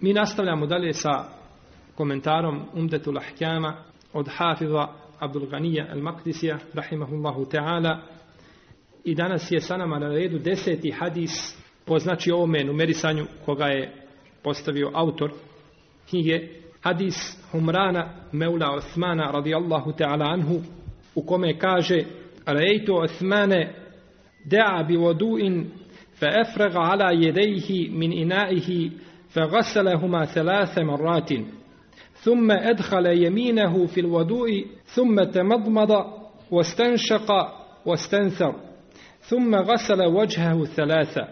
Mi nastavljamo dalje sa komentarom Umdetul Ahkama od Hafiza Abdul Ganija al-Maqdisija, rahimahullahu ta'ala. I danas je sa nama na redu 10. hadis po znači ovome numerisanju koga je postavio autor knjige, hadis Humrana Meula Osmana radijallahu ta'ala anhu, u kome kaže: Ra'aytu Osmane da'a bi wudu'in fa afraga ala yadayhi min ina'ihi fa ghasalahuma 3 marratin ثم أدخل يمينه في الوضوء ثم تمضمض واستنشق واستنثر ثم غسل وجهه 3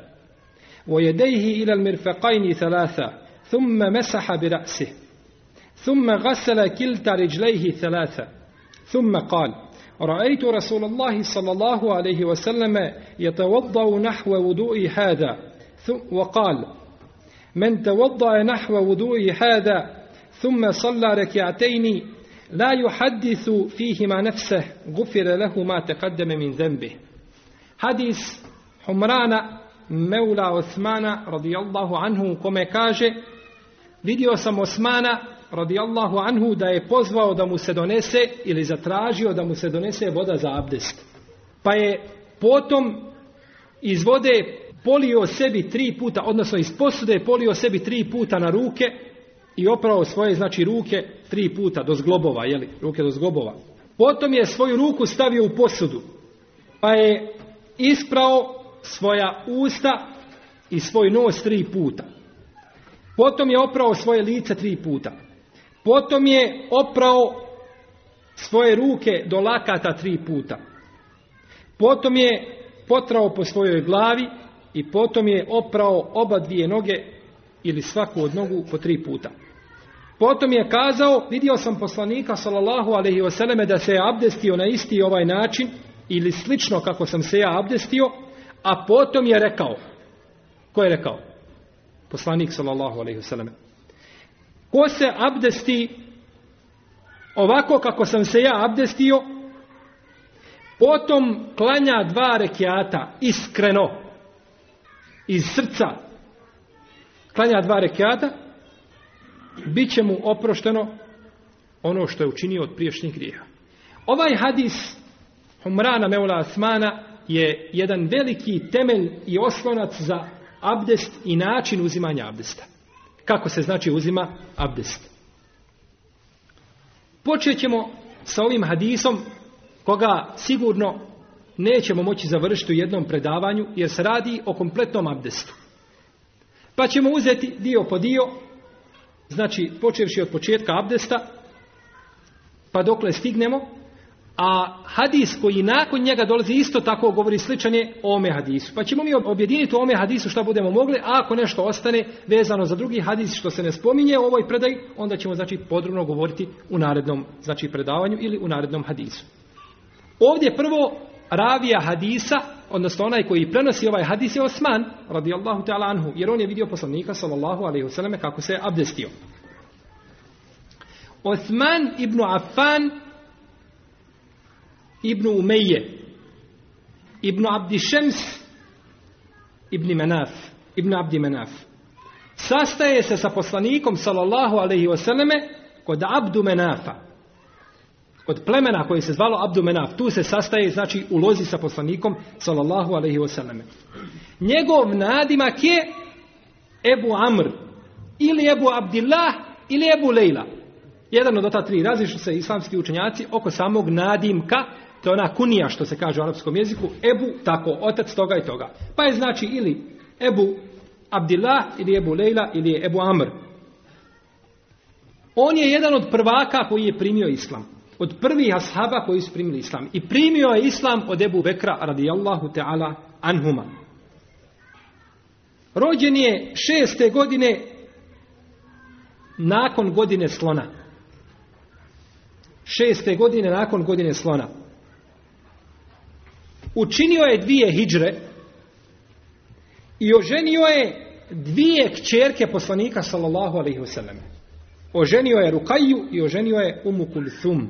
ويديه إلى المرفقين 3 ثم مسح برأسه ثم غسل كلتا رجليه 3 ثم قال: رأيت رسول الله صلى الله عليه وسلم يتوضأ نحو وضوء هذا وقال: من توضأ نحو وضوء هذا ثم صلى ركعتين لا يحدث فيهما نفسه غفر له ما تقدم من ذنبه. Hadis Humrana Meula Osmana radijallahu anhu, kome kaže: vidio sam Osmana radijallahu anhu da je pozvao da mu se donese ili zatražio da mu se donese voda za abdest. Pa je potom iz vode polio sebi 3 puta, odnosno iz posude polio sebi 3 puta na ruke i oprao svoje, znači, ruke 3 puta do zglobova, ruke do zglobova. Potom je svoju ruku stavio u posudu, pa je isprao svoja usta i svoj nos 3 puta. Potom je oprao svoje lice 3 puta. Potom je oprao svoje ruke do lakata 3 puta. Potom je potrao po svojoj glavi i potom je oprao oba dvije noge ili svaku od nogu po 3 puta. Potom je kazao: vidio sam poslanika sallallahu alejhi ve selleme da se je abdestio na isti ovaj način ili slično kako sam se ja abdestio, a potom je rekao. Ko je rekao? Poslanik sallallahu alejhi ve selleme. Ko se abdesti ovako kako sam se ja abdestio, potom klanja 2 rekiata iskreno, iz srca, klanja 2 rekiata, bit će mu oprošteno ono što je učinio od prijašnjih grijeha. Ovaj hadis Humrana Meula Osmana je jedan veliki temelj i oslonac za abdest i način uzimanja abdesta. Kako se znači uzima abdest? Počet ćemo sa ovim hadisom koga sigurno nećemo moći završiti u jednom predavanju, jer se radi o kompletnom abdestu. Pa ćemo uzeti dio po dio, znači počevši od početka abdesta pa dokle stignemo, a hadis koji nakon njega dolazi isto tako govori sličan je o ome hadisu. Pa ćemo mi objediniti u ome hadisu šta budemo mogli, a ako nešto ostane vezano za drugi hadis što se ne spominje u ovoj predaji, onda ćemo, znači, podrobno govoriti u narednom, znači, predavanju ili u narednom hadisu. Ovdje prvo ravija hadisa, odnosno onaj koji prenosi ovaj hadis, je Osman radijallahu ta'ala anhu, jer on je vidio poslanika sallallahu alejhi ve selleme kako se je abdestio. Osman ibn Affan ibn Umeje ibn Abdi Šems ibn Abdi Menaf sastaje se sa poslanikom sallallahu alejhi ve selleme kod Abdu Menafa, kod plemena koje se zvalo Abdu Menaf. Tu se sastaje, znači, u lozi sa poslanikom sallallahu alejhi ve selleme. Njegov nadimak je Ebu Amr ili Ebu Abdillah ili Ebu Lejla. Jedan od ta 3. Različu se islamski učenjaci oko samog nadimka. To je ona kunija što se kaže u arapskom jeziku. Ebu, tako, otac toga i toga. Pa je, znači, ili Ebu Abdillah ili Ebu Lejla ili je Ebu Amr. On je jedan od prvaka koji je primio islam. Od prvih ashaba koji su primili islam. I primio je islam od Ebu Bekra radijallahu ta'ala anhuma. Rođen je 6. godine nakon godine slona. 6. godine nakon godine slona. Učinio je 2 hidžre i oženio je 2 kćerke poslanika sallallahu alejhi ve selleme. Oženio je Rukaju i oženio je Umu Kulthum.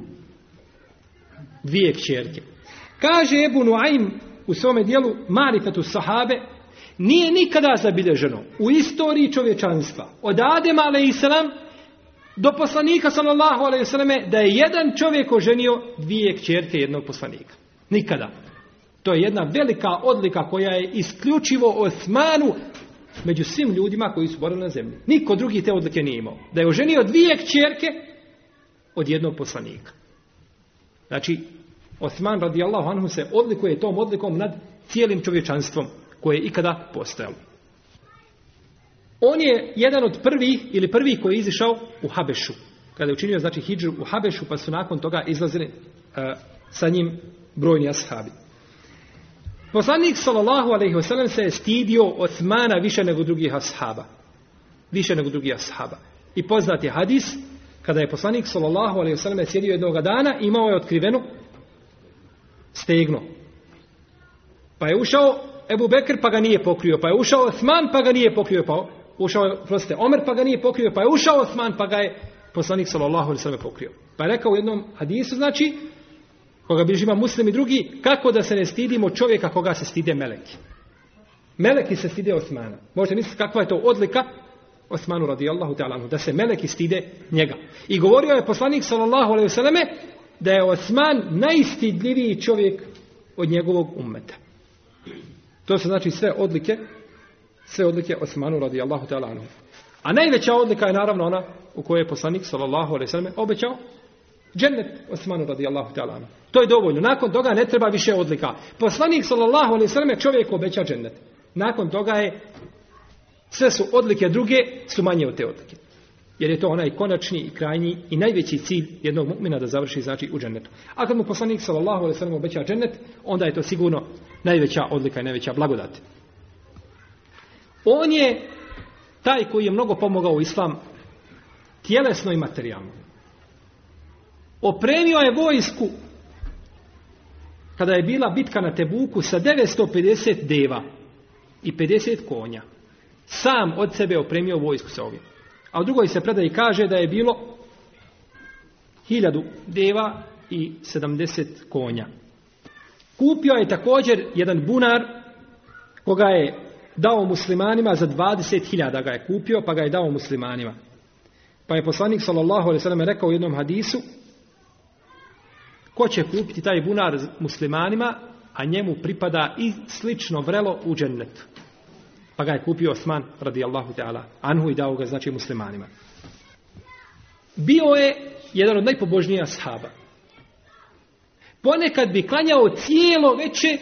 2 kćerke. Kaže Ebu Nuaym u svome dijelu Marifetu sahabe: Nije nikada zabilježeno u istoriji čovječanstva od Adema alejselam do poslanika sallallahu alejhi ve selleme da je jedan čovjek oženio 2 kćerke jednog poslanika. Nikada. To je jedna velika odlika koja je isključivo Osmanu među svim ljudima koji su borili na zemlji. Niko drugi te odlike nije imao. Da je oženio 2 kćerke od jednog poslanika. Znači, Osman radijallahu anhu se odlikuje tom odlikom nad cijelim čovječanstvom koje je ikada postojalo. On je jedan od prvih koji je izišao u Habešu. Kada je učinio znači hidžru u Habešu, pa su nakon toga izlazili sa njim brojni ashabi. Poslanik sallallahu alejhi ve sellem se je stidio Osmana više nego drugih ashaba. Više nego drugih ashaba. I poznat je hadis kada je poslanik sallallahu alejhi ve sellem sjedio jednog dana, imao je otkrivenu stegno. Pa je ušao Ebu Bekr pa ga nije pokrio, pa je ušao Osman pa ga nije pokrio, pa ušao Omer pa ga nije pokrio, pa je ušao Osman pa ga je poslanik sallallahu alejhi ve sellem pokrio. Pa je rekao u jednom hadisu, znači, koga bilježi Imam Muslim i drugi, kako da se ne stidimo čovjeka koga se stide meleki. Meleki se stide Osmana. Možete misliti kakva je to odlika Osmanu radijallahu ta'ala anhu, da se meleki stide njega. I govorio je poslanik sallallahu alejhi ve selleme da je Osman najstidljiviji čovjek od njegovog ummeta. To su znači sve odlike Osmanu radijallahu ta'ala anhu. A najveća odlika je naravno ona u kojoj je poslanik sallallahu alejhi ve selleme obećao džennet Osmanu radijallahu ta'ala anhu. To je dovoljno. Nakon toga ne treba više odlika. Poslanik sallallahu alejhi ve selleme čovjek obeća džennet. Nakon toga je sve su odlike druge su manje od te odlike. Jer je to onaj konačni i krajnji i najveći cilj jednog mu'mina da završi znači u džennetu. A kad mu poslanik sallallahu alejhi ve sellem obeća džennet, onda je to sigurno najveća odlika i najveća blagodat. On je taj koji je mnogo pomogao islam tjelesno i materijalno. Opremio je vojsku kada je bila bitka na Tebuku sa 950 deva i 50 konja. Sam od sebe opremio vojsku sa ovim. A u drugoj se predaji kaže da je bilo 1000 deva i 70 konja. Kupio je također jedan bunar koga je dao muslimanima za 20.000 ga je kupio, pa ga je dao muslimanima. Pa je poslanik sallallahu alejhi ve sellem rekao u jednom hadisu: ko će kupiti taj bunar muslimanima, a njemu pripada i slično vrelo u džennetu. Pa ga je kupio Osman radijallahu ta'ala anhu i dao ga znači muslimanima. Bio je jedan od najpobožnijih ashaba. Ponekad bi klanjao cijelo veče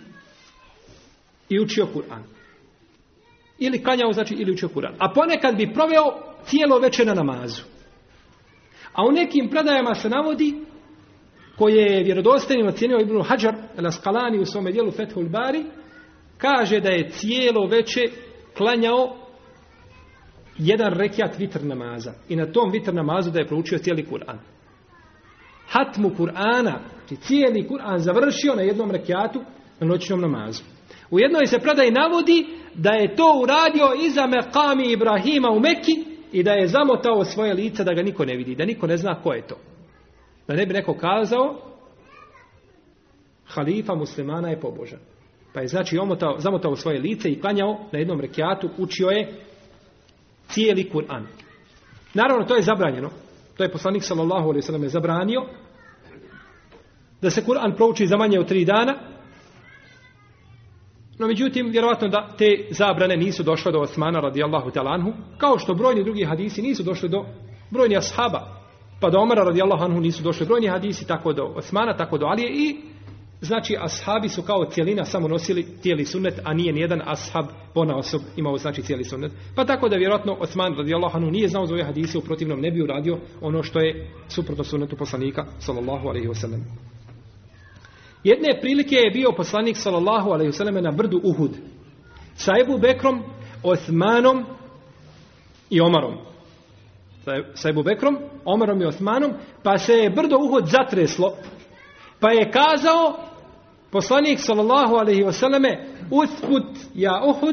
i učio Kur'an. Ili klanjao znači ili učio Kur'an. A ponekad bi proveo cijelo veče na namazu. A u nekim predajama se navodi, koje je vjerodostojnim ocijenio Ibn Hajar el-Asqalani u svome dijelu Fethul Bari, kaže da je cijelo veče klanjao jedan rekiat vitr namaza. I na tom vitr namazu da je proučio cijeli Kur'an. Hatmu Kur'ana, znači cijeli Kur'an završio na jednom rekiatu na noćnom namazu. U jednoj se predaji navodi da je to uradio iza mekami Ibrahima u Meki i da je zamotao svoje lice da ga niko ne vidi, da niko ne zna ko je to. Da ne bi neko kazao halifa muslimana je pobožan. Pa je znači zamotao svoje lice i klanjao na jednom rekiatu, učio je cijeli Kur'an. Naravno, to je zabranjeno. To je poslanik sallallahu alejhi ve sellem zabranio da se Kur'an prouči za manje od 3 dana. No međutim, vjerovatno da te zabrane nisu došle do Osmana radijallahu ta'ala anhu, kao što brojni drugi hadisi nisu došli do brojni ashaba. Pa do Omara radijallahu anhu nisu došli brojni hadisi, tako do Osmana, tako do Alije i znači ashabi su kao cijelina samo nosili cijeli sunnet, a nije nijedan ashab ponaosob imao znači cijeli sunnet. Pa tako da vjerojatno Osman radijallahu anhu nije znao za ove hadise, u protivnom ne bi uradio ono što je suprotno sunnetu poslanika sallallahu alejhi ve sellem. Jedne prilike je bio poslanik sallallahu alejhi ve sellem na brdu Uhud sa Ebu Bekrom, Osmanom i Omarom. Sa Ebu Bekrom, Omarom i Osmanom, pa se je brdo Uhud zatreslo, pa je kazao poslanik sallallahu alejhi ve selleme: uthbut ja Uhud,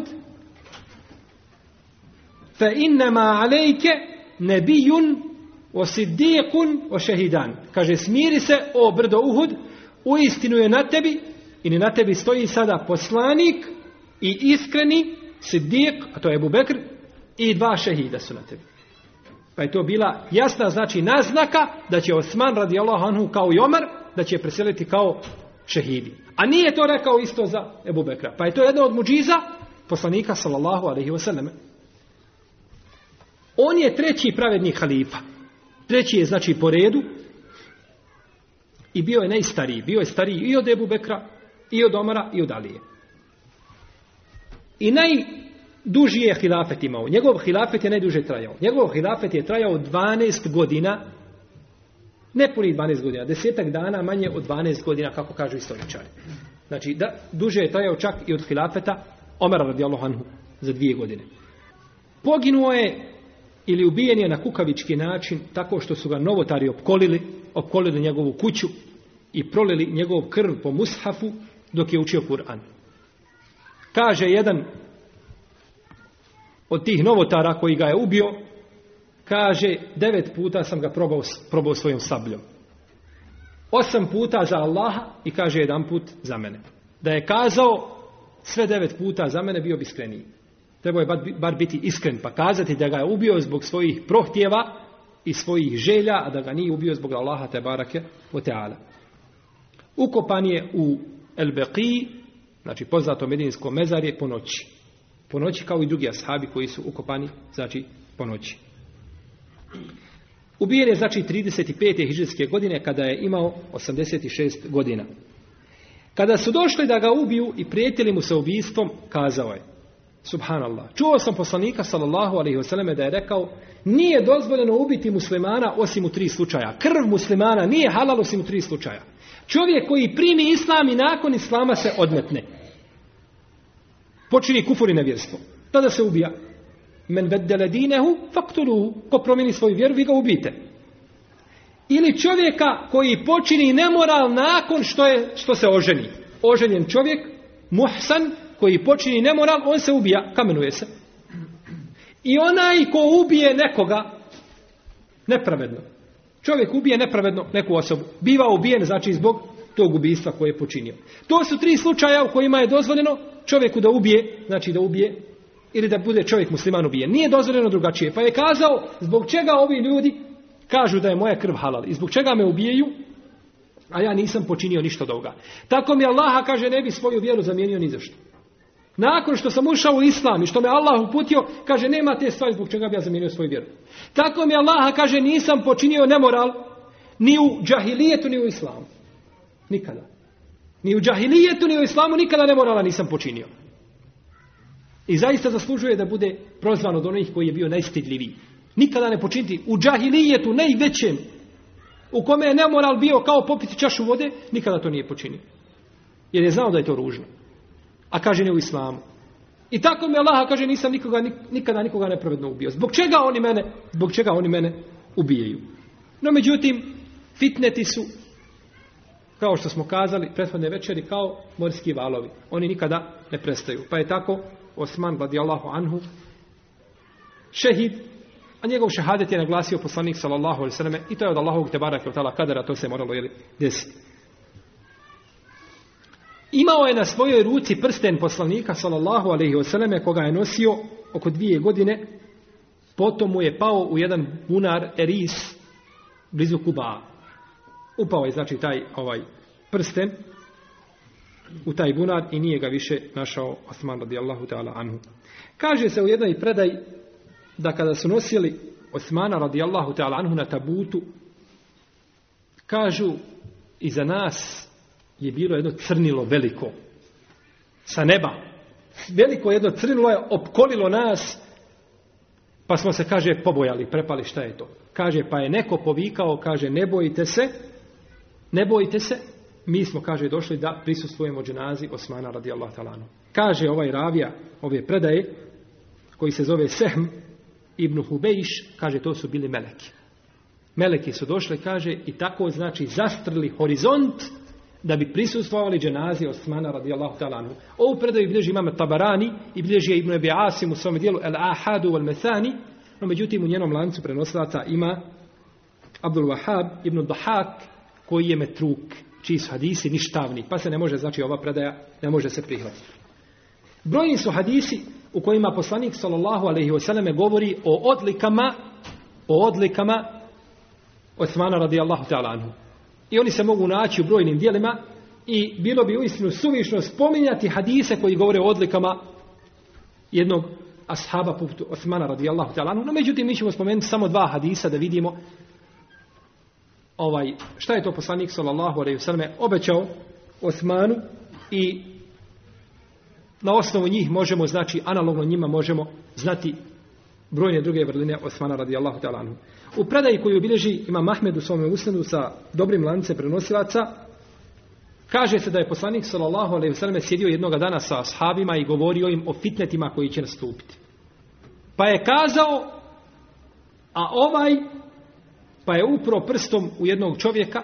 fa innama alejke nebijun o siddiqun o šehidan. Kaže, smiri se, o brdo Uhud, uistinu je na tebi, ili na tebi stoji sada poslanik i iskreni Siddiq, a to je Ebu Bekr, i 2 šehida su na tebi. Pa je to bila jasna znači naznaka da će Osman radijallahu anhu kao i Omer da će preseliti kao šehidi. A nije to rekao isto za Ebu Bekra. Pa je to jedna od muđiza poslanika sallallahu alejhi ve selleme. On je 3. pravedni halifa. 3. je znači po redu i bio je najstariji. Bio je stariji i od Ebu Bekra, i od Omara, i od Alije. I najduži je hilafet imao. Njegov hilafet je najduže trajao. Njegov hilafet je trajao 12 godina, ne puni 12 godina, 10 dana manje od 12 godina, kako kažu istoričari. Znači, duže je trajao čak i od hilafeta Omara radijallahu anhu za 2 godine. Poginuo je ili ubijen je na kukavički način tako što su ga novotari opkolili njegovu kuću i prolili njegov krv po mushafu dok je učio Kur'an. Kaže jedan od tih novotara koji ga je ubio, kaže 9 puta sam ga probao svojom sabljom. 8 puta za Allaha i kaže 1 put za mene. Da je kazao sve 9 puta za mene, bio bi iskreniji. Trebao je bar biti iskren pa kazati da ga je ubio zbog svojih prohtjeva i svojih želja, a da ga nije ubio zbog Allaha te barake o teala. Ukopan je u El Beqi, znači poznato medinsko mezarje, po noći. Po noći kao i drugi ashabi koji su ukopani, znači po noći. Ubijen je znači 35. hidžretske godine kada je imao 86 godina. Kada su došli da ga ubiju i prijetili mu sa ubijstvom, kazao je: Subhanallah, čuo sam poslanika sallallahu alejhi ve selleme da je rekao: nije dozvoljeno ubiti muslimana osim u 3 slučaja. Krv muslimana nije halal osim u 3 slučaja. Čovjek koji primi islam i nakon islama se odmetne, počini kufur i nevjerstvo, tada se ubija. Men beddele dinehu faktuluhu, ko promijeni svoju vjeru, vi ga ubijte. Ili čovjeka koji počini nemoral nakon što se oženi. Oženjen čovjek, muhsan, koji počini nemoral, on se ubija, kamenuje se. I onaj ko ubije nekoga nepravedno. Čovjek ubije nepravedno neku osobu. Biva ubijen, znači zbog tog ubijstva koje je počinio. To su 3 slučaja u kojima je dozvoljeno čovjeku da ubije, znači da ubije, ili da bude čovjek musliman ubijen. Nije dozvoljeno drugačije. Pa je kazao, zbog čega ovi ljudi kažu da je moja krv halal i zbog čega me ubijaju, a ja nisam počinio ništa od ovoga. Tako mi Allaha, kaže, ne bi svoju vjeru zamijenio ni za što. Nakon što sam ušao u islam i što me Allah uputio, kaže, nema te stvari zbog čega bi ja zamijenio svoju vjeru. Tako mi Allaha, kaže, nisam počinio nemoral ni u džahilijetu ni u islamu. Nikada. Ni u džahilijetu ni u islamu nikada nemorala nisam počinio. I zaista zaslužuje da bude prozvan od onih koji je bio najstidljiviji. Nikada ne počiniti u džahilijetu najvećem, u kome je nemoral bio kao popiti čašu vode, nikada to nije počinio. Jer je znao da je to ružno. A kaže ne u islamu. I tako mi Allah kaže, nisam nikada nikoga nepravedno ubio. Zbog čega oni mene ubijaju? No međutim, fitneti su, kao što smo kazali prethodne večeri, kao morski valovi. Oni nikada ne prestaju. Pa je tako Osman radijallahu anhu šehid, a njegov šehadet je naglasio poslanik sallallahu alejhi ve selleme i to je od Allahovog te bareke ve taala kadera, to se moralo desiti. Imao je na svojoj ruci prsten poslanika sallallahu alejhi ve selleme koga je nosio oko 2 godine, potom mu je pao u jedan bunar Eris blizu Kuba. Upao je znači taj prsten u taj bunar i nije ga više našao Osman radijallahu ta'ala anhu. Kaže se u jednoj predaji da kada su nosili Osmana radijallahu ta'ala anhu na tabutu, kažu, iza nas je bilo jedno crnilo veliko sa neba. Veliko jedno crnilo je opkolilo nas, pa smo se, kaže, pobojali, prepali šta je to. Kaže, pa je neko povikao, kaže, ne bojite se, mi smo, kaže, došli da prisustvujemo dženazi Osmana radijallahu ta'ala anhu. Kaže ovaj ravija ove predaje, koji se zove Sehm ibn Hubejš, kaže, to su bili meleki. Meleki su došli, kaže, i tako, znači, zastrli horizont da bi prisustvovali dženazi Osmana radijallahu ta'ala anhu. Ovu predaju bilježi imam Tabarani i bilježi je Ibn Abi Asim u svom dijelu Al-Ahadu wal-Methani, no međutim u njenom lancu prenosilaca ima Abdul Wahab ibn Dahak, koji je metruk, čiji su hadisi ništavni, pa se ne može, znači ova predaja ne može se prihvatiti. Brojni su hadisi u kojima poslanik sallallahu alejhi ve selleme govori o odlikama Osmana radijallahu ta'ala anhu. I oni se mogu naći u brojnim dijelima i bilo bi uistinu suvišno spominjati hadise koji govore o odlikama jednog ashaba poput Osmana radijallahu ta'ala anhu. No međutim mi ćemo spomenuti samo 2 hadisa da vidimo šta je to poslanik sallallahu alejhi ve selleme obećao Osmanu i na osnovu njih možemo, znači analogno njima možemo znati brojne druge vrline Osmana radijallahu ta'ala anhu. U predaji koju bilježi Imam Ahmed u svome usnedu sa dobrim lancem prenosilaca, kaže se da je poslanik sallallahu alejhi ve selleme sjedio jednoga dana sa ashabima i govorio im o fitnetima koji će nastupiti. Pa je kazao, pa je upro prstom u jednog čovjeka,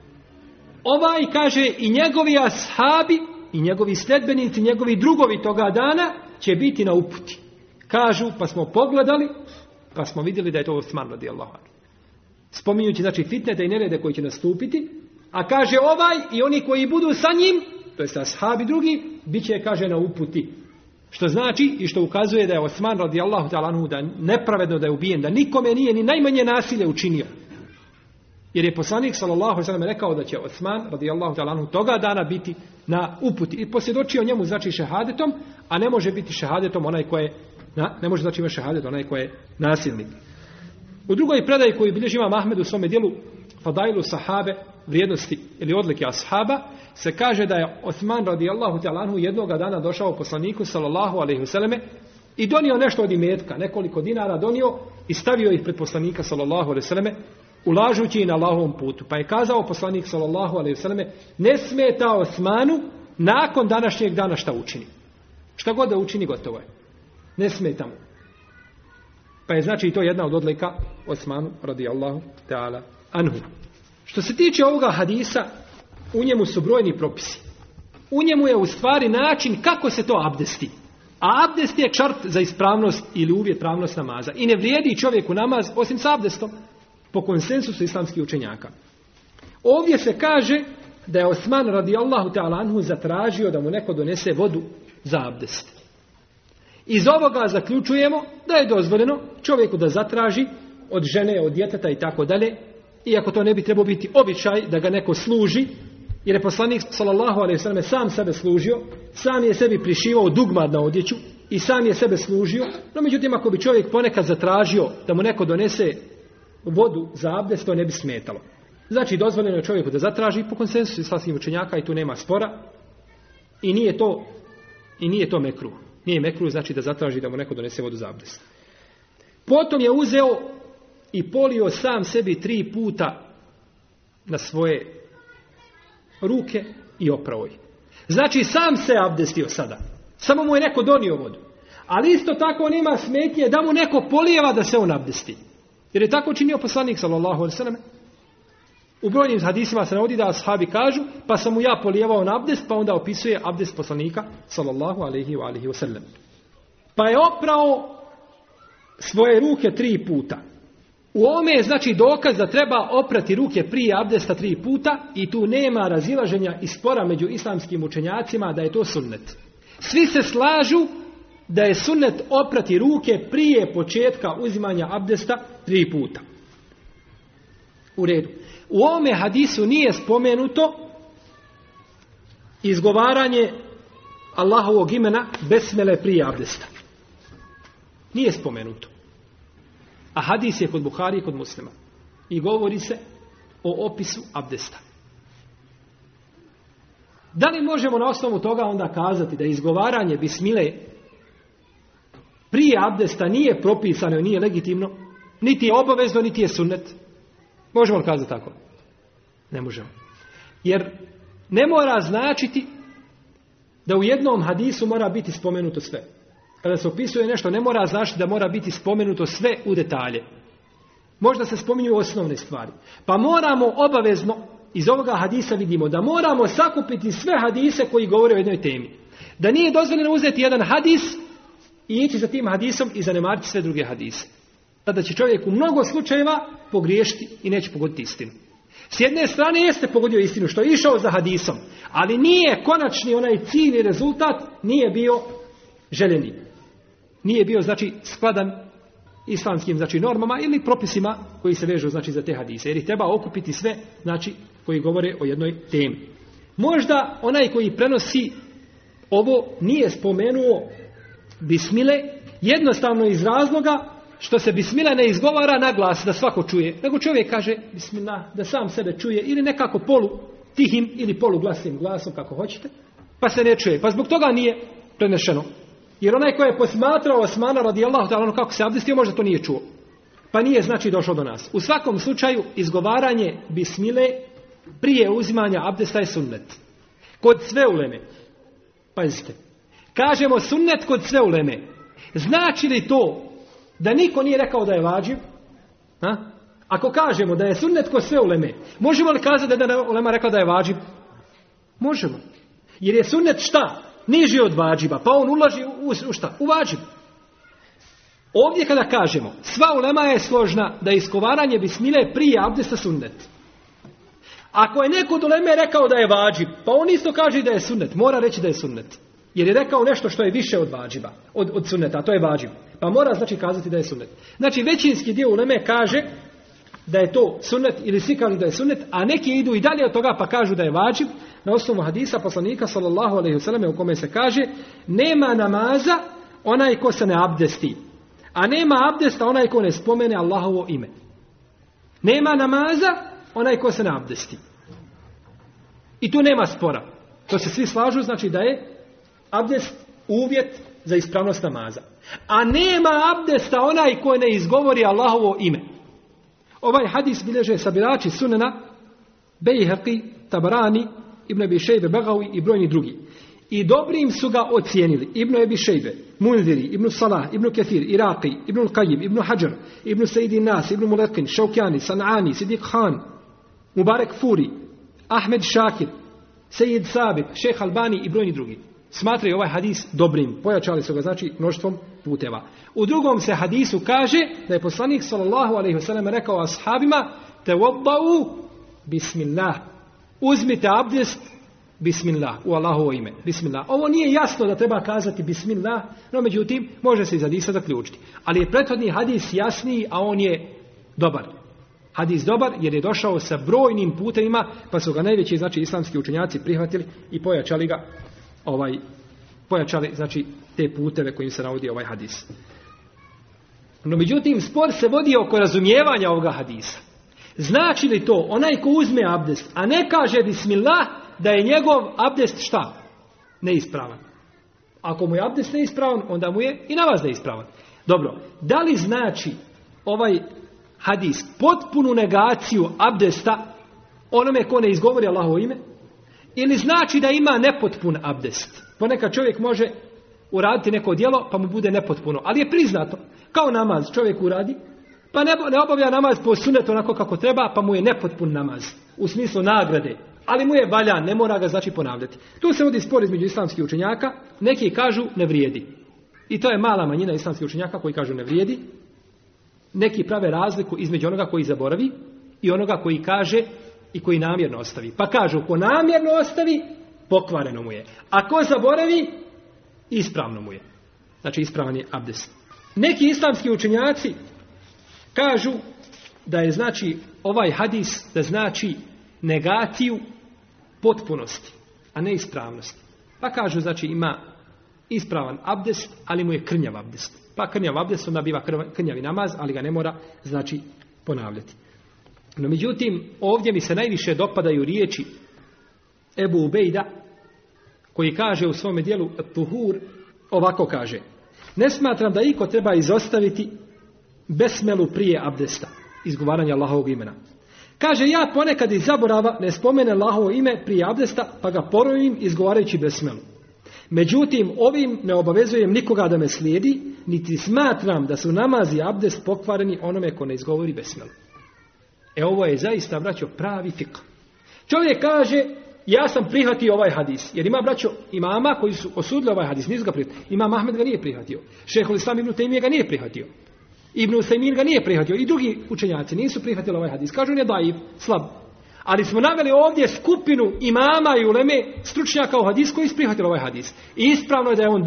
kaže i njegovi ashabi i njegovi sledbenici, njegovi drugovi toga dana će biti na uputi. Kažu, pa smo pogledali, pa smo vidjeli da je to Osman radijallahu anhu. Spominjući, znači, fitnete i nerede koji će nastupiti, a kaže i oni koji budu sa njim, to je ashabi drugi, bit će, kaže, na uputi. Što znači i što ukazuje da je Osman radijallahu ta'ala anhu da nepravedno da je ubijen, da nikome nije ni najmanje nasilje učinio. Jer je poslanik sallallahu alejhi ve sellem rekao da će Osman radijallahu ta'ala anhu toga dana biti na uputi. I posvjedočio njemu, znači, šehadetom, a ne može biti šehadetom onaj ko je ne može, znači, imati šehadet onaj ko je nasilnik. U drugoj predaji koju bilježi Imam Ahmed u svome dijelu Fadailu sahabe, vrijednosti ili odlike ashaba, se kaže da je Osman radijallahu ta'ala anhu jednoga dana došao poslaniku sallallahu alejhi ve selleme i donio nešto od imetka, nekoliko dinara donio i stavio ih pred poslanika sallallahu alejhi ve selleme, ulažući ih na Allahovom putu. Pa je kazao poslanik sallallahu alejhi ve selleme, ne smeta Osmanu nakon današnjeg dana šta učini. Šta god da učini, gotovo je. Ne smeta mu. Pa je, znači, i to jedna od odlika Osmanu radijallahu ta'ala anhu. Što se tiče ovoga hadisa, u njemu su brojni propisi. U njemu je u stvari način kako se to abdesti. A abdest je šart za ispravnost ili uvjet pravnost namaza. I ne vrijedi čovjeku namaz osim s abdestom, po konsensusu islamskih učenjaka. Ovdje se kaže da je Osman radijallahu ta'ala anhu zatražio da mu neko donese vodu za abdest. Iz ovoga zaključujemo da je dozvoljeno čovjeku da zatraži od žene, od djeteta i tako dalje, iako to ne bi trebao biti običaj da ga neko služi, jer je poslanik sallallahu alejhi ve selleme sam sebe služio, sam je sebi prišivao dugmad na odjeću i sam je sebe služio, no međutim ako bi čovjek ponekad zatražio da mu neko donese vodu za abdest, to ne bi smetalo. Znači dozvoljeno je čovjeku da zatraži po konsensusu islamskih učenjaka i tu nema spora i nije to mekruh. Nije mekruh, znači da zatraži da mu neko donese vodu za abdest. Potom je uzeo i polio sam sebi 3 puta na svoje ruke i oprao ih. Znači sam se abdestio sada. Samo mu je neko donio vodu. Ali isto tako nema smetnje da mu neko polijeva da se on abdesti. Jer je tako činio poslanik sallallahu alejhi ve sellem. U brojnim hadisima se navodi da ashabi kažu, pa sam mu ja polijevao na abdest, pa onda opisuje abdest poslanika sallallahu alejhi ve sellem. Pa je oprao svoje ruke 3 puta. U ovome je, znači, dokaz da treba oprati ruke prije abdesta 3 puta i tu nema razilaženja i spora među islamskim učenjacima da je to sunnet. Svi se slažu da je sunnet oprati ruke prije početka uzimanja abdesta 3 puta. U redu. U ovome hadisu nije spomenuto izgovaranje Allahovog imena besmele prije abdesta. Nije spomenuto. A hadis je kod Buhari i kod Muslima. I govori se o opisu abdesta. Da li možemo na osnovu toga onda kazati da izgovaranje bismile prije abdesta nije propisano i nije legitimno, niti je obavezno, niti je sunnet? Možemo li kazati tako? Ne možemo. Jer ne mora značiti da u jednom hadisu mora biti spomenuto sve. Kada se opisuje nešto, ne mora značiti da mora biti spomenuto sve u detalje. Možda se spominju osnovne stvari. Pa moramo obavezno, iz ovoga hadisa vidimo, da moramo sakupiti sve hadise koji govore o jednoj temi. Da nije dozvoljeno uzeti jedan hadis i ići za tim hadisom i zanemariti sve druge hadise. Tada će čovjek u mnogo slučajeva pogriješiti i neće pogoditi istinu. S jedne strane jeste pogodio istinu što je išao za hadisom, ali nije konačni onaj cilj i rezultat nije bio željeni. Nije bio, znači, skladan islamskim, znači, normama ili propisima koji se vežu, znači, za te hadise. Jer ih treba okupiti sve, znači, koji govore o jednoj temi. Možda onaj koji prenosi ovo nije spomenuo bismile jednostavno iz razloga što se bismila ne izgovara na glas da svako čuje. Nego čovjek kaže bismillah da sam sebe čuje ili nekako polu tihim ili poluglasnim glasom kako hoćete, pa se ne čuje. Pa zbog toga nije prenešeno. Jer onaj koji je posmatrao Osmana radijallahu ta'ala kako se abdestio možda to nije čuo. Pa nije znači došlo do nas. U svakom slučaju izgovaranje bismile prije uzimanja abdesta je sunnet. Kod sve uleme. Pazite. Kažemo sunnet kod sve uleme. Znači li to da niko nije rekao da je vađib? Ako kažemo da je sunnet kod sve uleme, možemo li kazati da je ulema rekao da je vađib? Možemo. Jer je sunnet šta? Niži od vađiba. Pa on ulaži u šta? U vađib. Ovdje kada kažemo, sva ulema je složna da je izgovaranje bismile prije abdesta sunnet. Ako je neko od uleme rekao da je vađib, pa on isto kaže da je sunnet, mora reći da je sunnet. Jer je rekao nešto što je više od vađiba, od sunneta, a to je vađib. Pa mora znači kazati da je sunnet. Znači većinski dio uleme kaže da je to sunnet ili svi kažu da je sunnet, a neki idu i dalje od toga pa kažu da je vađib na osnovu hadisa poslanika sallallahu alejhi ve selleme u kome se kaže nema namaza onaj ko se ne abdesti, a nema abdesta onaj ko ne spomene Allahovo ime. Nema namaza onaj ko se ne abdesti. I tu nema spora. To se svi slažu, znači da je abdest uvjet za ispravnost namaza. A nema abdesta onaj ko ne izgovori Allahovo ime. Ovaj hadis bilježe sabirači sunena Bejheqi, Tabarani, Ibn Abi Šejbe, Begavi i brojni drugi. I dobrim su ga ocijenili Ibn Abi Šejbe, Munziri, Ibn Salah, Ibn Kathir, Iraqi, Ibn Al-Qayyim, Ibn Hajar, Ibn Sa'id Nas, Ibn Mulekin, Šaukjani, San'ani, Sidik Khan, Mubarek Furi, Ahmed Šakir, Sejid Sabit, Šejh Albani i brojni drugi. Smatraju ovaj hadis dobrim. Pojačali su ga znači mnoštvom puteva. U drugom se hadisu kaže da je poslanik sallallahu alejhi ve sellem rekao ashabima tawaddau bismillah. Uzmite abdest bismillah u Allahovo ime. Bismillah. Ovo nije jasno da treba kazati bismillah, no međutim može se iz hadisa zaključiti. Ali je prethodni hadis jasniji, a on je dobar. Hadis dobar jer je došao sa brojnim putevima, pa su ga najveći znači islamski učenjaci prihvatili i pojačali ga pojačali znači te puteve kojim se navodi ovaj hadis. No međutim spor se vodi oko razumijevanja ovoga hadisa. Znači li to onaj ko uzme abdest, a ne kaže bismillah, da je njegov abdest šta? Neispravan. Ako mu je abdest neispravan, onda mu je i namaz neispravan. Dobro, da li znači ovaj hadis potpunu negaciju abdesta onome ko ne izgovori Allahovo ime? Ili znači da ima nepotpun abdest? Ponekad čovjek može uraditi neko djelo pa mu bude nepotpuno, ali je priznato. Kao namaz čovjek uradi, pa ne obavlja namaz po sunnetu onako kako treba, pa mu je nepotpun namaz. U smislu nagrade. Ali mu je valjan, ne mora ga znači ponavljati. Tu se vodi spor između islamskih učenjaka. Neki kažu ne vrijedi. I to je mala manjina islamskih učenjaka koji kažu ne vrijedi. Neki prave razliku između onoga koji zaboravi i onoga koji kaže i koji namjerno ostavi. Pa kažu, ko namjerno ostavi, pokvareno mu je. A ko zaboravi, ispravno mu je. Znači, ispravan je abdest. Neki islamski učenjaci kažu da je znači ovaj hadis da znači negaciju potpunosti, a ne ispravnosti. Pa kažu, znači ima ispravan abdest, ali mu je krnjav abdest. Pa krnjav abdest onda biva krnjavi namaz, ali ga ne mora znači ponavljati. No međutim, ovdje mi se najviše dopadaju riječi Ebu Ubejda, koji kaže u svome dijelu Tuhur, ovako kaže: ne smatram da iko treba izostaviti besmelu prije abdesta, izgovaranja Allahovog imena. Kaže, ja ponekad iz zaborava ne spomene Allahovo ime prije abdesta, pa ga ponovim izgovarajući besmelu. Međutim, ovim ne obavezujem nikoga da me slijedi, niti smatram da su namaz i abdest pokvareni onome ko ne izgovori besmelu. Ovo je zaista, braćo, pravi fik. Čovjek kaže, ja sam prihvatio ovaj hadis. Jer ima, braćo, imama koji su osudili ovaj hadis, nisu ga prihvatili. Imam Ahmed ga nije prihvatio. Šejhul Islam Ibn Tejmije ga nije prihvatio. Ibn Usajmin ga nije prihvatio. I drugi učenjaci nisu prihvatili ovaj hadis. Kažu, on je daif, slab. Ali smo naveli ovdje skupinu imama i uleme, stručnjaka u hadis koji su prihvatili ovaj hadis. I ispravno je da je on dobar.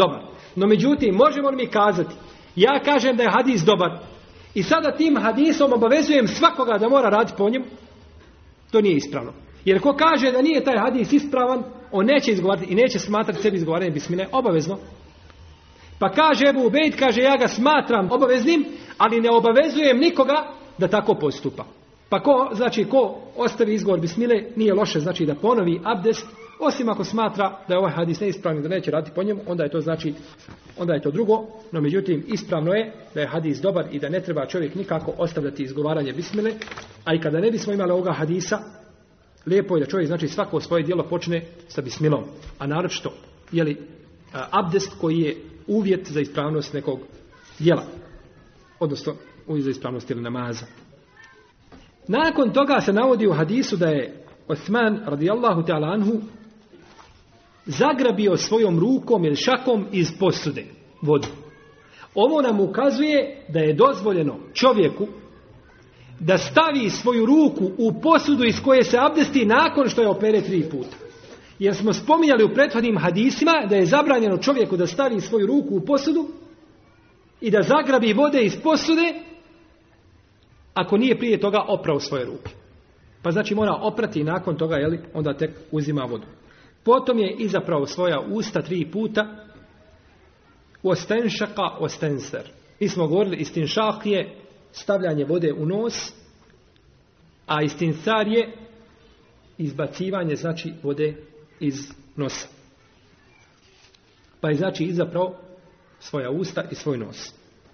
No međutim, možemo li mi kazati, ja kažem da je hadis dobar i sada tim hadisom obavezujem svakoga da mora raditi po njemu? To nije ispravno. Jer ko kaže da nije taj hadis ispravan, on neće izgovarati i neće smatrati sebi izgovaranje bismile obavezno. Pa kaže Ebu Ubejd, kaže ja ga smatram obaveznim, ali ne obavezujem nikoga da tako postupa. Pa ko ostavi izgovor bismile, nije loše znači da ponovi abdest, osim ako smatra da je ovaj hadis neispravni, da neće raditi po njemu, onda je to drugo. No međutim, ispravno je da je hadis dobar i da ne treba čovjek nikako ostavljati izgovaranje bismile, a i kada ne bismo imali ovoga hadisa, lijepo je da čovjek znači svako svoje djelo počne sa bismilom, a naročito abdest koji je uvjet za ispravnost nekog djela, odnosno uvjet za ispravnost ili namaza. Nakon toga se navodi u hadisu da je Osman radijallahu ta'ala anhu zagrabio svojom rukom ili šakom iz posude vodu. Ovo nam ukazuje da je dozvoljeno čovjeku da stavi svoju ruku u posudu iz koje se abdesti nakon što je opere 3 puta. Jer smo spominjali u prethodnim hadisima da je zabranjeno čovjeku da stavi svoju ruku u posudu i da zagrabi vode iz posude ako nije prije toga oprao svoje ruke. Pa znači mora oprati i nakon toga onda tek uzima vodu. Potom je izaprao svoja usta 3 puta. Ostenšaka, ostenser. Mi smo govorili, istinšak je stavljanje vode u nos, a istinsar je izbacivanje znači vode iz nosa. Pa je znači izaprao svoja usta i svoj nos.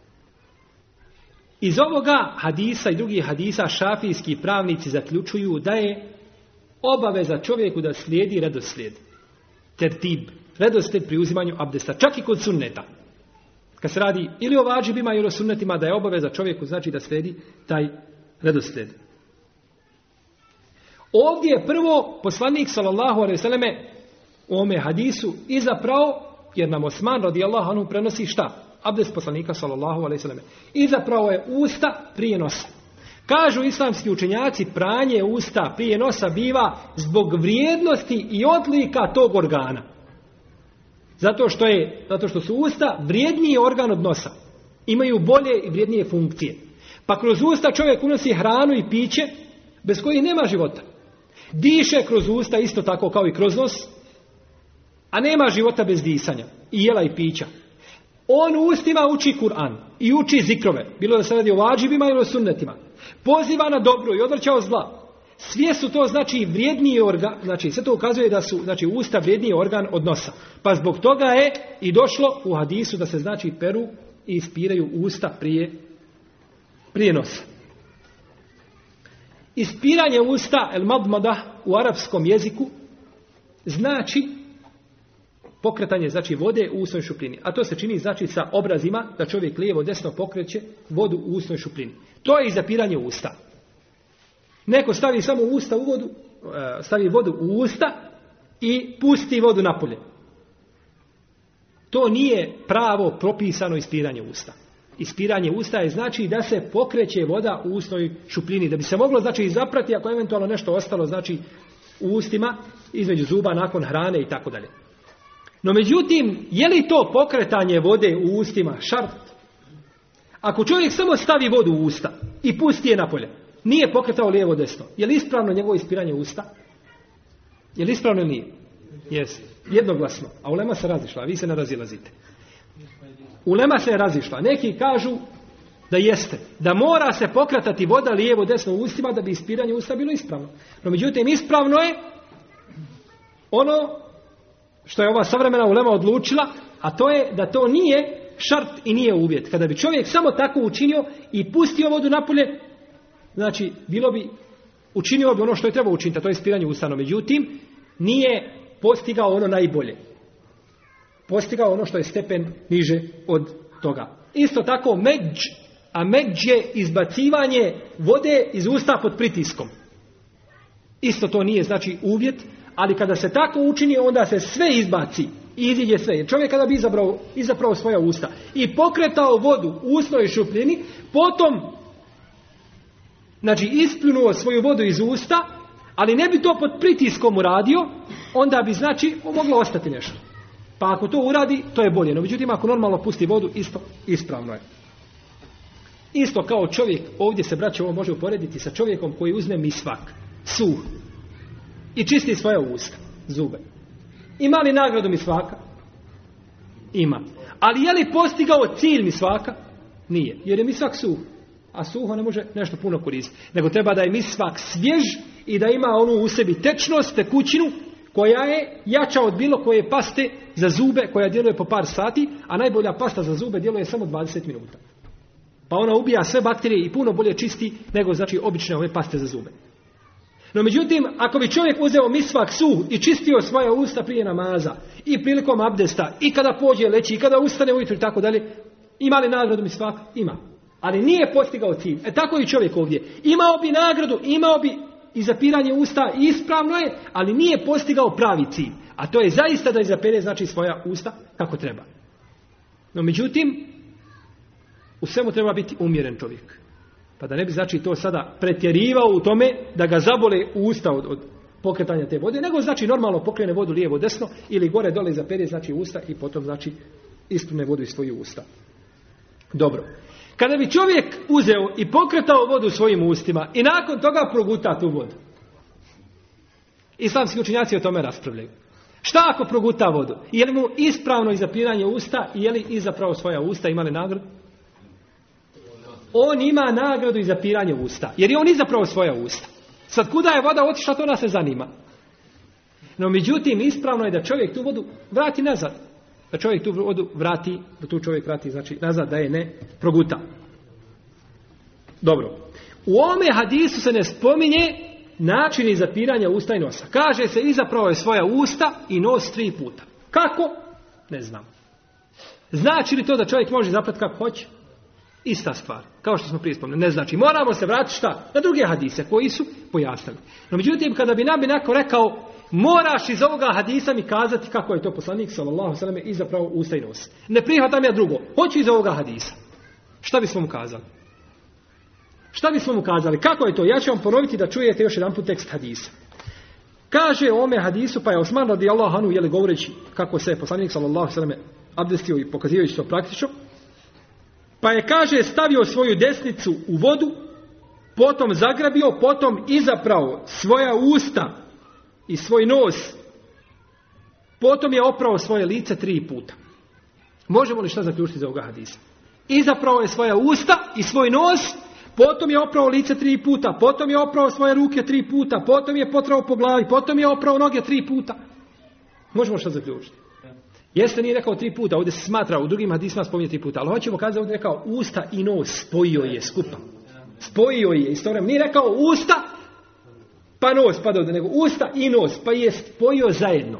Iz ovoga hadisa i drugih hadisa šafijski pravnici zaključuju da je obaveza čovjeku da slijedi redoslijed. Tertib. Redoslijed pri uzimanju abdesta. Čak i kod sunneta. Kad se radi ili o vađibima ili o sunnetima, da je obaveza čovjeku znači da slijedi taj redoslijed. Ovdje je prvo poslanik sallallahu alejhi ve selleme u ome hadisu izapravo, jer nam Osman radijallahu anhu prenosi šta? Abdest poslanika sallallahu alejhi ve selleme. Izapravo je usta prije nosa. Kažu islamski učenjaci, pranje usta prije nosa biva zbog vrijednosti i odlika tog organa. Zato što su usta vrijedniji organ od nosa. Imaju bolje i vrijednije funkcije. Pa kroz usta čovjek unosi hranu i piće bez kojih nema života. Diše kroz usta isto tako kao i kroz nos, a nema života bez disanja i jela i pića. On u ustima uči Kur'an i uči zikrove, bilo da se radi o vađibima ili o sunnetima. Poziva na dobro i odvraća od zla. Sve su to znači vrijedniji organ, znači sve to ukazuje da su znači usta vrijedniji organ od nosa. Pa zbog toga je i došlo u hadisu da se znači peru i ispiraju usta prije nosa. Ispiranje usta el madmada u arapskom jeziku znači pokretanje znači vode u usnoj šupljini. A to se čini znači sa obrazima da čovjek lijevo desno pokreće vodu u usnoj šupljini. To je i zapiranje usta. Neko stavi samo usta u vodu, stavi vodu u usta i pusti vodu napolje. To nije pravo propisano ispiranje usta. Ispiranje usta je znači da se pokreće voda u usnoj šupljini. Da bi se moglo znači zaprati ako eventualno nešto ostalo znači u ustima između zuba nakon hrane i tako dalje. No međutim, je li to pokretanje vode u ustima šart? Ako čovjek samo stavi vodu u usta i pusti je napolje, nije pokretao lijevo desno, je li ispravno njegovo ispiranje usta? Je li ispravno ili nije? Jeste. Jednoglasno. A ulema se razišla, a vi se ne razilazite. Ulema se je razišla. Neki kažu da jeste. Da mora se pokretati voda lijevo desno u ustima da bi ispiranje usta bilo ispravno. No međutim, ispravno je ono što je ova savremena ulema odlučila, a to je da to nije šart i nije uvjet. Kada bi čovjek samo tako učinio i pustio vodu napolje, znači učinio bi ono što je trebao učiniti, a to je ispiranje usta. No međutim, nije postigao ono najbolje. Postigao ono što je stepen niže od toga. Isto tako međ, a međ je izbacivanje vode iz usta pod pritiskom. Isto to nije znači uvjet, ali kada se tako učini, onda se sve izbaci i iziđe sve. Jer čovjek kada bi izapravo svoja usta i pokretao vodu u usnoj šupljini, potom znači ispljunuo svoju vodu iz usta, ali ne bi to pod pritiskom uradio, onda bi znači moglo ostati nešto. Pa ako to uradi, to je bolje. No međutim, ako normalno pusti vodu, isto ispravno je. Isto kao čovjek, ovdje se, braće, ovo može uporediti sa čovjekom koji uzme misvak, suh, i čisti svoja usta, zube. Ima li nagradu misvaka? Ima. Ali je li postigao cilj misvaka? Nije. Jer je misvak suh. A suho ne može nešto puno koristiti. Nego treba da je misvak svjež i da ima onu u sebi tečnost, tekućinu, koja je jača od bilo koje paste za zube, koja djeluje po par sati, a najbolja pasta za zube djeluje samo 20 minuta. Pa ona ubija sve bakterije i puno bolje čisti nego znači obične ove paste za zube. No međutim, ako bi čovjek uzeo misvak suh i čistio svoja usta prije namaza i prilikom abdesta i kada pođe leći i kada ustane ujutro i tako dalje, ima li nagradu misvak? Ima. Ali nije postigao cilj. Tako i čovjek ovdje. Imao bi nagradu, imao bi i zapiranje usta, ispravno je, ali nije postigao pravi cilj. A to je zaista da izapere znači svoja usta kako treba. No međutim, u svemu treba biti umjeren čovjek. Pa da ne bi znači to sada pretjerivao u tome da ga zabole usta od pokretanja te vode, nego znači normalno pokrene vodu lijevo desno ili gore dole izapere znači usta i potom znači ispune vodu iz svojih usta. Dobro. Kada bi čovjek uzeo i pokretao vodu svojim ustima i nakon toga proguta tu vodu. Islamski učenjaci o tome raspravljaju. Šta ako proguta vodu? Je li mu ispravno izapiranje usta i je li izapravo svoja usta imali nagradu? On ima nagradu izapiranje usta. Jer je on izapravo svoja usta. Sad kuda je voda otišla, to nas ne zanima. No međutim, ispravno je da čovjek tu vodu vrati nazad. Da čovjek tu vodu vrati, da tu čovjek vrati znači nazad, da je ne proguta. Dobro. U ovome hadisu se ne spominje način izapiranja usta i nosa. Kaže se izapravo je svoja usta i nos 3 puta. Kako? Ne znam. Znači li to da čovjek može zaprati kako hoće? Ista stvar. Kao što smo prije spomenuli. Ne znači. Moramo se vratiti šta? Na druge hadise koji su pojasnili. No međutim, kada bi nam neko rekao moraš iz ovoga hadisa mi kazati kako je to poslanik sallallahu alejhi ve selleme izapravo usta i nos. Ne prihvatam ja drugo. Hoću iz ovoga hadisa. Šta bismo mu kazali? Šta bismo mu kazali? Kako je to? Ja ću vam ponoviti da čujete još jedan put tekst hadisa. Kaže o ome hadisu, pa je Osman radijallahu anhu govoreći kako se je poslanik sallallahu alejhi ve selleme abdestio i pokazivajući to praktično, pa je, kaže, stavio svoju desnicu u vodu, potom zagrabio, potom izaprao svoja usta i svoj nos, potom je oprao svoje lice 3 puta. Možemo li šta zaključiti za ovoga hadisa? Izaprao je svoja usta i svoj nos, potom je oprao lice 3 puta, potom je oprao svoje ruke 3 puta, potom je potrao po glavi, potom je oprao noge 3 puta. Možemo šta zaključiti? Jeste, nije rekao 3 puta, ovdje se smatra, u drugim hadisma spominje 3 puta, ali hoćemo kazati ovdje rekao usta i nos, spojio je skupa. Spojio je istovremeno. Nije rekao usta, pa nos, pa dovde, nego usta i nos, pa je spojio zajedno.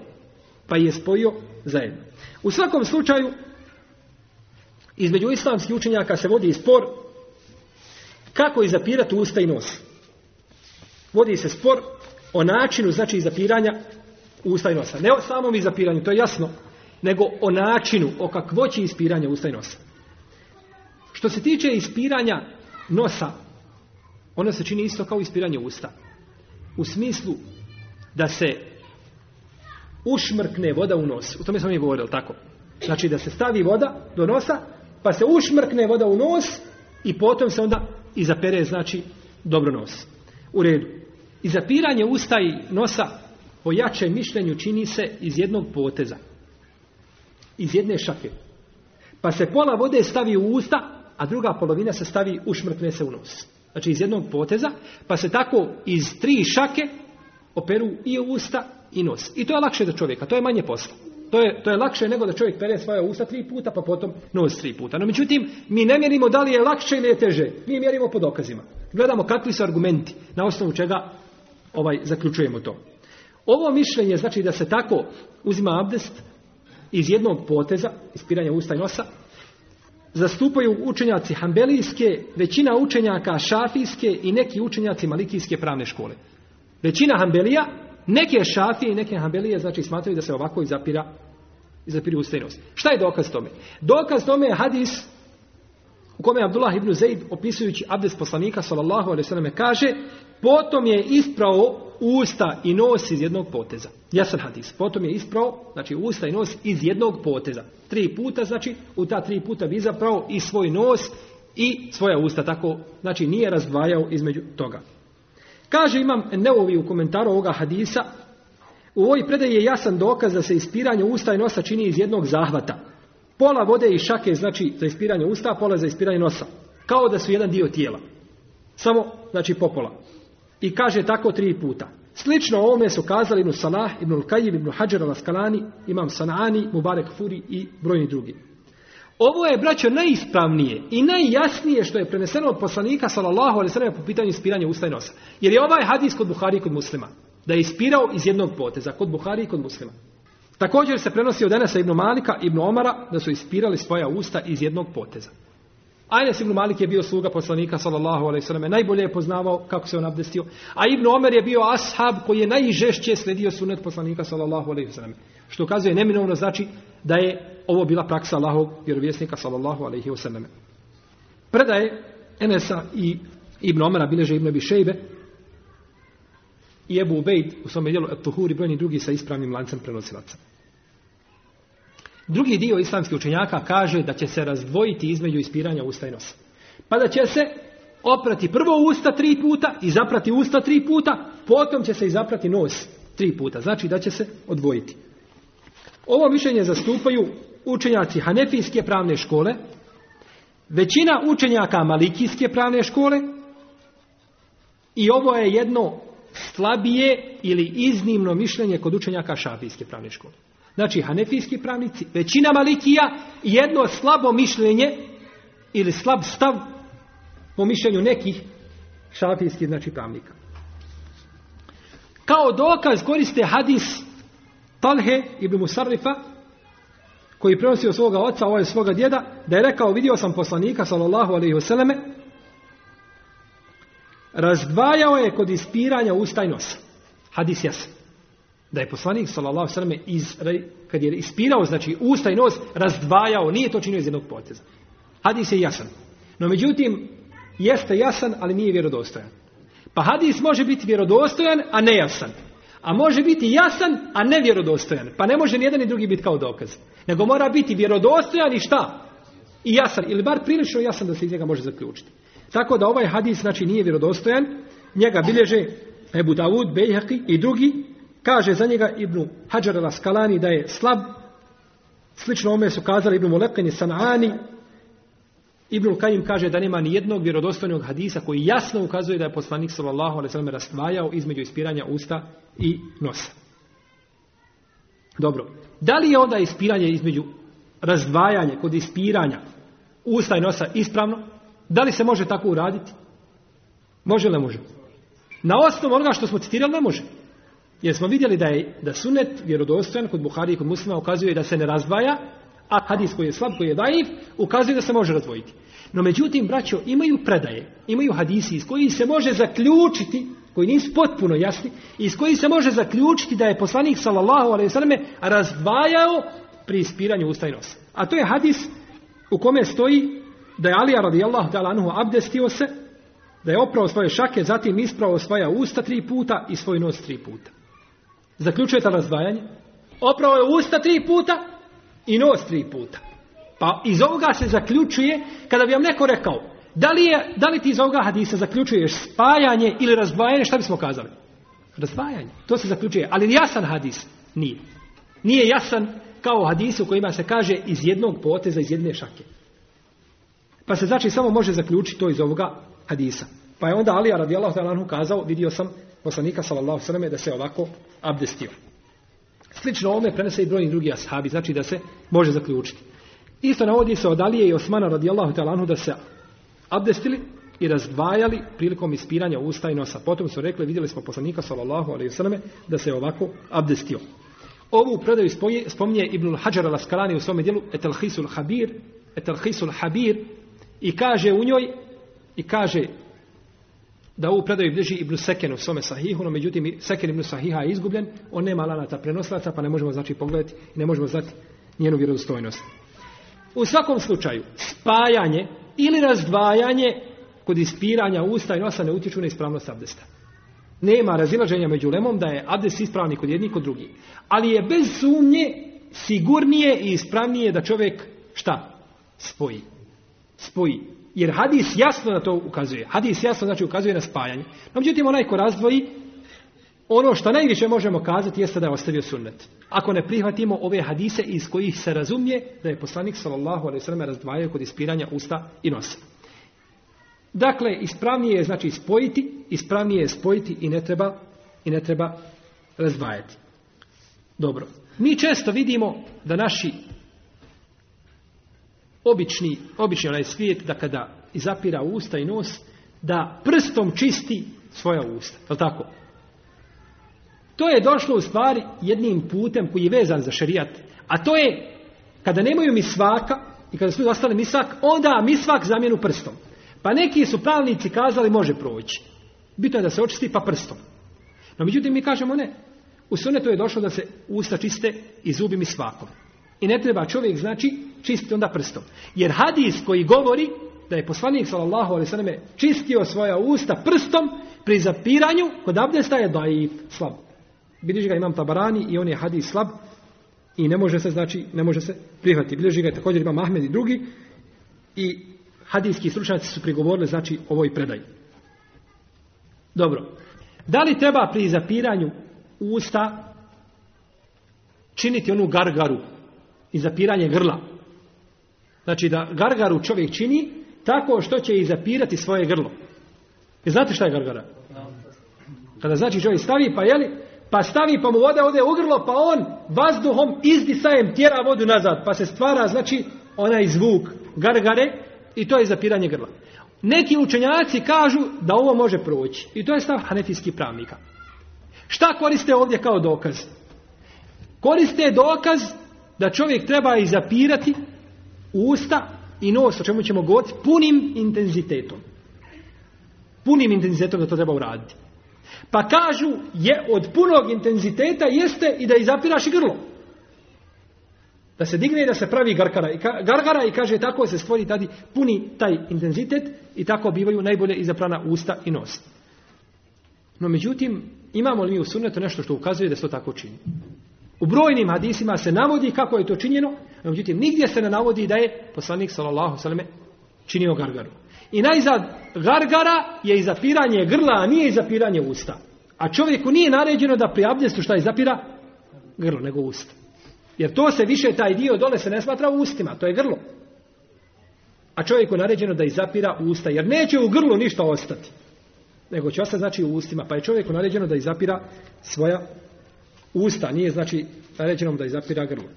U svakom slučaju, između islamskih učenjaka se vodi spor kako izapirati usta i nos. Vodi se spor o načinu, znači, izapiranja usta i nosa. Ne o samom izapiranju, to je jasno, nego o načinu, o kakvoći ispiranja usta i nosa. Što se tiče ispiranja nosa, ono se čini isto kao ispiranje usta. U smislu da se ušmrkne voda u nos. U tome smo mi govorili, tako? Znači da se stavi voda do nosa, pa se ušmrkne voda u nos i potom se onda izapere, znači, dobro nos. U redu. Izapiranje usta i nosa po jačem mišljenju čini se iz jednog poteza. Iz jedne šake. Pa se pola vode stavi u usta, a druga polovina se stavi, ušmrkne se u nos. Znači iz jednog poteza, pa se tako iz 3 šake operu i usta i nos. I to je lakše za čovjeka, to je manje posla. To je lakše nego da čovjek pere svoja usta 3 puta, pa potom nos 3 puta. No međutim, mi ne mjerimo da li je lakše ili je teže. Mi mjerimo po dokazima. Gledamo kakvi su argumenti, na osnovu čega zaključujemo to. Ovo mišljenje, znači da se tako uzima abdest iz jednog poteza, ispiranja usta i nosa, zastupaju učenjaci hambelijske, većina učenjaka šafijske i neki učenjaci malikijske pravne škole. Većina hambelija, neke šafije i neke hambelije, znači smatraju da se ovako izapiru usta i nos. Šta je dokaz tome? Dokaz tome je hadis u kome Abdullah ibn Zaid, opisujući abdest poslanika sallallahu alejhi ve selleme, kaže: potom je isprao usta i nos iz jednog poteza. Jasan hadis. Potom je isprao, znači usta i nos iz jednog poteza. 3 puta, znači u ta 3 puta bi zapravo i svoj nos i svoja usta, tako, znači nije razdvajao između toga. Kaže Imam Nevovi u komentaru ovoga hadisa: u ovoj predaji je jasan dokaz da se ispiranje usta i nosa čini iz jednog zahvata. Pola vode i šake znači za ispiranje usta, pola za ispiranje nosa. Kao da su jedan dio tijela. Samo, znači, popola. I kaže tako 3 puta. Slično ovome su kazali Ibn Salah, Ibn Al-Kajim, Ibn Hajar al-Askalani, Imam Sanani, Mubarek Furi i brojni drugi. Ovo je, braćo, najispravnije i najjasnije što je preneseno od poslanika sallallahu alejhi ve sellem po pitanju ispiranja usta i nosa. Jer je ovaj hadis kod Buhari i kod Muslima. Da je ispirao iz jednog poteza, kod Buhari i kod Muslima. Također se prenosi od Enesa ibn Malika, ibn Omara, da su ispirali svoja usta iz jednog poteza. Enes ibn Malik je bio sluga poslanika sallallahu alejhi ve selleme, najbolje je poznavao kako se on abdestio, a Ibn Omer je bio ashab koji je najžešće sledio sunnet poslanika sallallahu alejhi ve selleme. Što ukazuje neminovno, znači da je ovo bila praksa Allahovog vjerovjesnika sallallahu alejhi ve selleme. Predaje Enesa i Ibn Omara bilježe Ibn Abi Šejbe i Ebu Ubejd u svom djelu At-Tuhur i brojni drugi sa ispravnim lancem prenosilaca. Drugi dio islamskih učenjaka kaže da će se razdvojiti između ispiranja usta i nosa. Pa da će se oprati prvo usta 3 puta i zaprati usta 3 puta, potom će se i zaprati nos 3 puta. Znači da će se odvojiti. Ovo mišljenje zastupaju učenjaci Hanefijske pravne škole, većina učenjaka Malikijske pravne škole i ovo je jedno slabije ili iznimno mišljenje kod učenjaka Šafijske pravne škole. Znači, hanefijski pravnici, većina Malikija i jedno slabo mišljenje ili slab stav po mišljenju nekih šafijskih, znači, pravnika. Kao dokaz koriste hadis Talhe ibn Musarrifa, koji prenosi od svoga oca, ovaj svoga djeda, da je rekao: vidio sam poslanika sallallahu alejhi ve selleme, razdvajao je kod ispiranja usta i nosa. Hadis jasan. Da je poslanik sallallahu alejhi ve selleme kad je ispirao, znači usta i nos, razdvajao, nije to činio iz jednog poteza. Hadis je jasan. No međutim, jeste jasan, ali nije vjerodostojan. Pa hadis može biti vjerodostojan, a nejasan. A može biti jasan, a ne vjerodostojan. Pa ne može ni jedan ni drugi biti kao dokaz. Nego mora biti vjerodostojan i šta? I jasan. Ili bar prilično jasan da se iz njega može zaključiti. Tako da ovaj hadis, znači, nije vjerodostojan. Njega bilježe Ebu Davud, Bejhaqi i drugi. Kaže za njega Ibn Hajar al-Askalani da je slab. Slično ome su kazali Ibn Muleqin i Sanani. Ibn Al-Kajim kaže da nema ni jednog vjerodostojnog hadisa koji jasno ukazuje da je poslanik sallallahu alejhi ve sellem razdvajao između ispiranja usta i nosa. Dobro. Da li je onda ispiranje između razdvajanje kod ispiranja usta i nosa ispravno? Da li se može tako uraditi? Može li ne može? Na osnovu onoga što smo citirali ne može. Jer smo vidjeli da sunnet vjerodostojan kod Buhari i kod Muslima ukazuje da se ne razdvaja, a hadis koji je slab, koji je daif, ukazuje da se može razdvojiti. No međutim, braćo, imaju predaje, imaju hadisi iz kojih se može zaključiti, koji nisu potpuno jasni, iz kojih se može zaključiti da je poslanik sallallahu alejhi ve selleme razdvajao pri ispiranju usta i nosa. A to je hadis u kome stoji da je Alija radijallahu ta'ala anhu abdestio se, da je oprao svoje šake, zatim isprao svoja usta 3 puta i svoj nos 3 puta. Zaključujete razdvajanje? Oprao je usta 3 puta i nos 3 puta. Pa iz ovoga se zaključuje, kada bi vam neko rekao, da li ti iz ovoga hadisa zaključuješ spajanje ili razdvajanje, šta bismo kazali? Razdvajanje. To se zaključuje. Ali jasan hadis nije. Nije jasan kao hadis u kojima se kaže iz jednog poteza, iz jedne šake. Pa se znači samo može zaključiti to iz ovoga hadisa. Pa je onda Alija radijallahu ta'ala anhu kazao, vidio sam poslanika sallallahu alejhi ve selleme da se ovako abdestio. Slično ovome prenese i brojni drugi ashabi, znači da se može zaključiti. Isto navodi se od Alije i Osmana radijallahu ta'ala anhu da se abdestili i razdvajali prilikom ispiranja usta i nosa. Potom su rekli, vidjeli smo poslanika sallallahu alejhi ve selleme da se ovako abdestio. Ovu predaju spominje Ibn Hajar al-Askalani u svom djelu Etelhisul Habir i kaže u njoj, i kaže da ovu predaju bilježi Ibn Seken u svome sahihu, no međutim Seken Ibn Sahiha je izgubljen, on nema lanata prenoslaca, pa ne možemo znači pogledati i ne možemo znati njenu vjerodostojnost. U svakom slučaju, spajanje ili razdvajanje kod ispiranja usta i nosa ne utječu na ispravnost abdesta. Nema razilaženja među ulemom da je abdest ispravni kod jednih kod drugih. Ali je bez sumnje sigurnije i ispravnije da čovjek šta? Spoji. Jer hadis jasno na to ukazuje. Hadis jasno znači ukazuje na spajanje. No, međutim, onaj ko razdvoji, ono što najviše možemo kazati jeste da je ostavio sunnet. Ako ne prihvatimo ove hadise iz kojih se razumije da je poslanik sallallahu alejhi ve sellem razdvajao kod ispiranja usta i nosa. Dakle, ispravnije je znači spojiti i ne treba razdvajati. Dobro. Mi često vidimo da naši obični onaj svijet da kada izapira usta i nos, da prstom čisti svoja usta. Je li tako? To je došlo u stvari jednim putem koji je vezan za šerijat. A to je kada nemaju misvaka i kada su ostali misvak, onda misvak zamjenu prstom. Pa neki su pravnici kazali može proći. Bitno je da se očisti pa prstom. No međutim mi kažemo ne. U sunnetu je došlo da se usta čiste i zubi misvakom. I ne treba čovjek znači čistiti onda prstom. Jer hadis koji govori da je poslanik sallallahu alejhi ve selleme čistio svoja usta prstom pri zapiranju kod abdesta je daif, slab. Bilježi ga Imam Tabarani i on je hadis slab i ne može se prihvatiti. Bilježi ga također Imam Ahmed i drugi i hadijski stručnjaci su prigovorili znači ovoj predaji. Dobro. Da li treba pri zapiranju usta činiti onu gargaru i zapiranje grla? Znači da gargaru čovjek čini tako što će i zapirati svoje grlo. I znate šta je gargara? Kada znači čovjek stavi pa stavi pa mu voda ode u grlo pa on vazduhom izdisajem tjera vodu nazad pa se stvara znači onaj zvuk gargare i to je zapiranje grla. Neki učenjaci kažu da ovo može proći i to je stav hanefijskih pravnika. Šta koriste ovdje kao dokaz? Koriste dokaz da čovjek treba i zapirati usta i nos, o čemu ćemo govoriti, punim intenzitetom. Punim intenzitetom da to treba uraditi. Pa kažu je od punog intenziteta jeste i da izapiraš i grlo. Da se digne i da se pravi gargara i kaže tako se stvori tada puni taj intenzitet i tako bivaju najbolje izaprana usta i nos. No međutim, imamo li mi u sunnetu nešto što ukazuje da se to tako čini? U brojnim hadisima se navodi kako je to činjeno, no međutim nigdje se ne navodi da je poslanik sallallahu alejhi ve selleme činio gargaru. I najzad gargara je izapiranje grla, a nije izapiranje usta. A čovjeku nije naređeno da pri abdestu šta izapira grlo, nego usta. Jer to se više, taj dio dole se ne smatra u ustima, to je grlo. A čovjeku je naređeno da izapira usta, jer neće u grlu ništa ostati. Nego će ostati znači u ustima, pa je čovjeku naređeno da izapira svoja usta, nije znači naređeno da izapira grlo.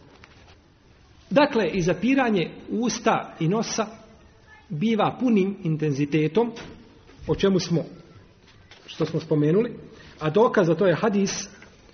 Dakle, izapiranje usta i nosa biva punim intenzitetom, o čemu što smo spomenuli, a dokaz za to je hadis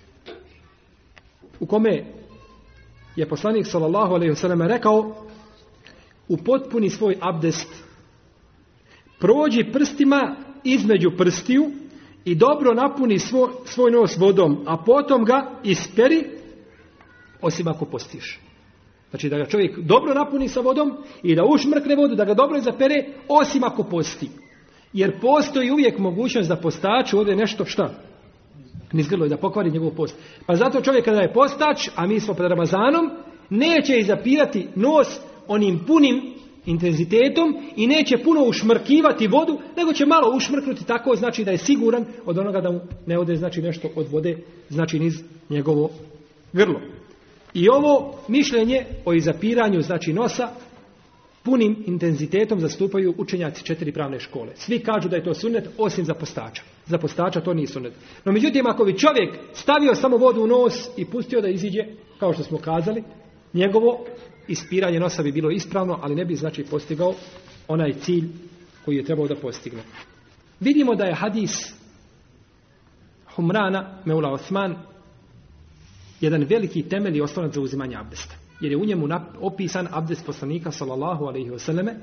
u kome je poslanik sallallahu alejhi ve sellem rekao upotpuni svoj abdest, prođi prstima između prstiju i dobro napuni svoj nos vodom, a potom ga isperi, osim ako postiš. Znači da ga čovjek dobro napuni sa vodom i da ušmrkne vodu, da ga dobro zapere, osim ako posti. Jer postoji uvijek mogućnost da postaču ode nešto šta? Nizgrlo i da pokvari njegov post. Pa zato čovjek kada je postač, a mi smo pred Ramazanom, neće izapirati nos onim punim intenzitetom i neće puno ušmrkivati vodu, nego će malo ušmrknuti, tako znači da je siguran od onoga da mu ne ode znači nešto od vode, znači niz njegovo grlo. I ovo mišljenje o izapiranju znači nosa punim intenzitetom zastupaju učenjaci 4 pravne škole. Svi kažu da je to sunnet osim za postača. Za postača to nije sunnet. No međutim, ako bi čovjek stavio samo vodu u nos i pustio da iziđe, kao što smo kazali, njegovo ispiranje nosa bi bilo ispravno, ali ne bi znači postigao onaj cilj koji je trebao da postigne. Vidimo da je hadis Humrana Meula Osman jedan veliki temelj i oslonac za uzimanje abdesta. Jer je u njemu opisan abdest poslanika sallallahu alejhi ve selleme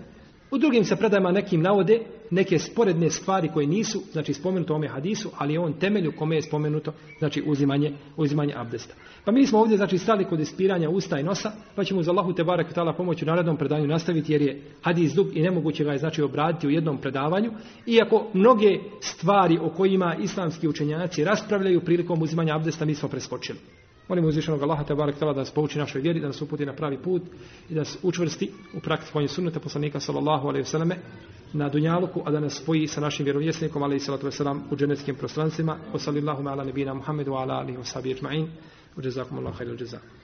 U drugim se predajama nekim navode neke sporedne stvari koje nisu, znači spomenuto u ovome hadisu, ali je on temelj u kome je spomenuto, znači uzimanje abdesta. Pa mi smo ovdje znači stali kod ispiranja usta i nosa, pa ćemo uz Allahu te barek ta'ala pomoći u narednom predavanju nastaviti, jer je hadis dug i nemoguće ga je znači obraditi u jednom predavanju, iako mnoge stvari o kojima islamski učenjaci raspravljaju prilikom uzimanja abdesta mi smo preskočili. Molimo uzvišenog Allaha te barek ta'ala da nas pouči našoj vjeri, da nas uputi na pravi put i da nas učvrsti u praktikovanju sunneta poslanika sallallahu alejhi ve selleme na dunjaluku, a da nas spoji sa našim vjerovjesnikom alejhi salatu vesselam u dženetskim prostranstvima. Wa sallallahu ala nabina Muhammedu wa ala alihi wa sahbihi ecma'in. Wa jazakumullahu khairal jazaa.